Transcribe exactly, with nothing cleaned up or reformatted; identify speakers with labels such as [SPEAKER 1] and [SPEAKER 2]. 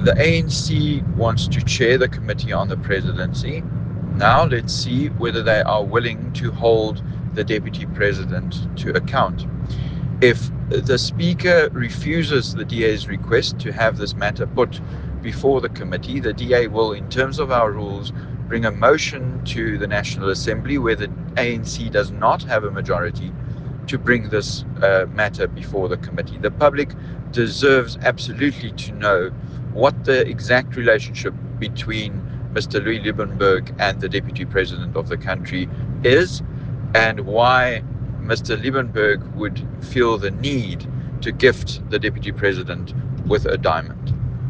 [SPEAKER 1] The A N C wants to chair the Committee on the Presidency. Now let's see whether they are willing to hold the Deputy President to account. If the Speaker refuses the D A's request to have this matter put before the committee, the D A will, in terms of our rules, bring a motion to the National Assembly where the A N C does not have a majority to bring this uh, matter before the committee. The public deserves absolutely to know what the exact relationship between Mister Louis Liebenberg and the Deputy President of the country is, and why Mister Liebenberg would feel the need to gift the Deputy President with a diamond.